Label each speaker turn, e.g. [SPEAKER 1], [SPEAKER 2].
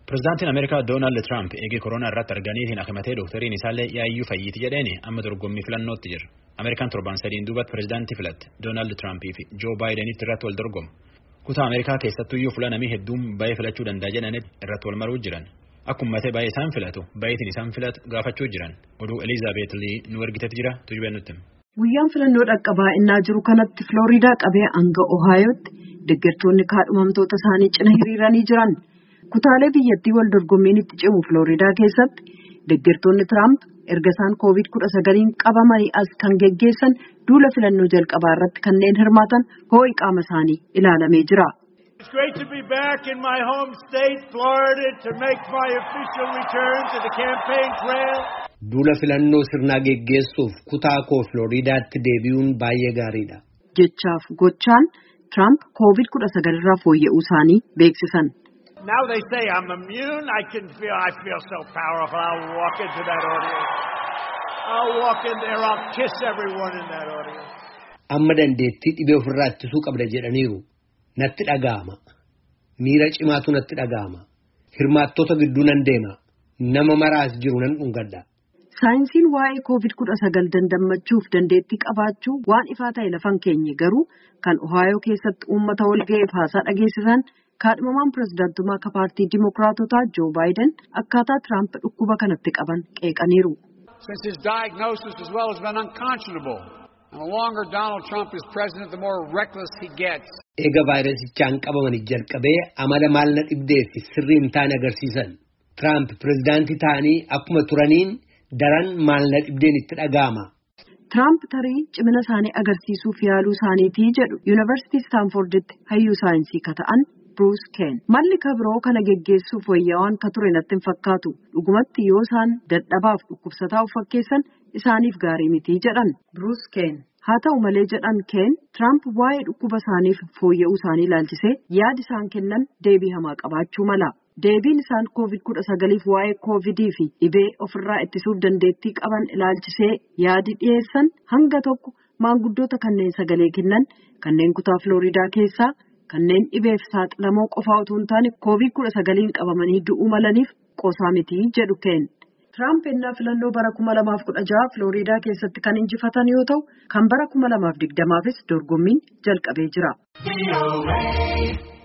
[SPEAKER 1] Pireezidaantiin Ameerikaa Doonaald Tiraamp eegee koronaa irratti arganiitiin akimatee doktariin isaallee yaayyuu fayyiiti jedheeni amma dorgommii filannootti jira. Ameerikaan torban sadiin duubatti pireezidaantii filatte Doonaald Tiraampii fi Joo Baayidenitti irratti wal dorgomu. Kutaa Ameerikaa keessattuyyuu fulanamii hedduun baay'ee filachuu danda'a jedhanitti irratti wal maruu jiran. Akkuma ta'e baay'ee isaan filatu baay'eetiin isaan filatu gaafachuu jiran. Oduu Elizaabeet Lii nu ergitetti jira tujubee nutti.
[SPEAKER 2] Guyyaan filannoo dhaqqabaa innaa jiru kanatti Filooriidaa qabee hanga Ohaayotti deeggartoonni kaadhimamtoota isaanii cina hiriiranii jiran. Kutaalee biyyattii wal dorgommiin itti cimu Filooriidaa keessatti deeggartoonni Tiraamp erga isaan COVID-19 qabamanii as kan geggeessan duula filannoo jalqabaa irratti kanneen hirmaatan hoo'i qaama isaanii ilaalamee jira.
[SPEAKER 3] It's great to be back in my home state, Florida, to make my official return to the campaign trail.
[SPEAKER 4] Duula filannoo sirnaa geggeessuuf kutaa koo Filooriidaatti deebi'uun baay'ee gaariidha.
[SPEAKER 2] Jechaaf gochaan Tiraamp COVID-19 irraa fooyya'uu isaanii beeksisan.
[SPEAKER 3] Now they say I'm immune. I feel so powerful. I'll walk into that audience. I'll walk in there. I'll kiss everyone in that audience.
[SPEAKER 4] Amma dandeettii dhibee ofirraa ittisuu qabda jedhaniiru. Natti dhaga'ama. Miira cimaatu natti dhaga'ama. Hirmaattoota gidduu nan deema. Nama maraas jiru nan dhungadha.
[SPEAKER 2] Saayinsiin waa'ee COVID-19 dandammachuuf dandeettii qabaachuu waan ifaa ta'e lafan keenye garuu kan Ohaayoo keessatti uummata walga'eef haasaa dhageessisan kaadhimamaan pireezidaantummaa akka paartii Dimookiraatotaa Joo Baayiden akkaataa Tiraamp dhukkuba kanatti qaban qeeqaniiru.
[SPEAKER 5] Since his diagnosis as well has been unconscionable. And the longer Donald Trump is president, the more reckless he gets.
[SPEAKER 4] Eega vaayirasichaan qabamanii jalqabee amala maal na dhibdee fi sirrii hin taane agarsiisan. Tiraamp pireezidaantii ta'anii akkuma turaniin daran maal na dhibdeen itti dhaga'ama.
[SPEAKER 2] Tiraamp tarii cimina isaanii agarsiisuuf yaaluu isaaniitii jedhu Yuunivarsiitii Staanforditti hayyuu saayinsii ka ta'an Bruce Ken. Malli kabiroo kana geggeessuuf wayyaawaan ka ture natti hin fakkaatu. Dhugumatti yoo isaan dadhabaaf dhukkubsataa of fakkeessan isaaniif gaarii miti jedhan Bruce Ken. Haa ta'u malee jedhan Ken Tiraamp waa'ee dhukkuba isaaniif fooyya'uu isaanii ilaalchisee yaadi isaan kennan deebii hamaa qabaachuu mala. Deebiin isaan COVID-19 waa'ee COVID fi dhibee ofirraa ittisuuf dandeettii qaban ilaalchisee yaadi dhiyeessan hanga tokko maanguddoota kanneen sagalee kennan kanneen kutaa Filooriidaa keessaa kanneen dhibeef saaxilamoo qofaa utuu hin taane COVID-19 qabamanii du'uu malaniif qoosaa miti jedhu Ken. Tiraamp ennaa filannoo bara 2016 Filooriidaa keessatti kan injifatan yoo ta'u kan bara 2020fis dorgommiin jalqabee jira.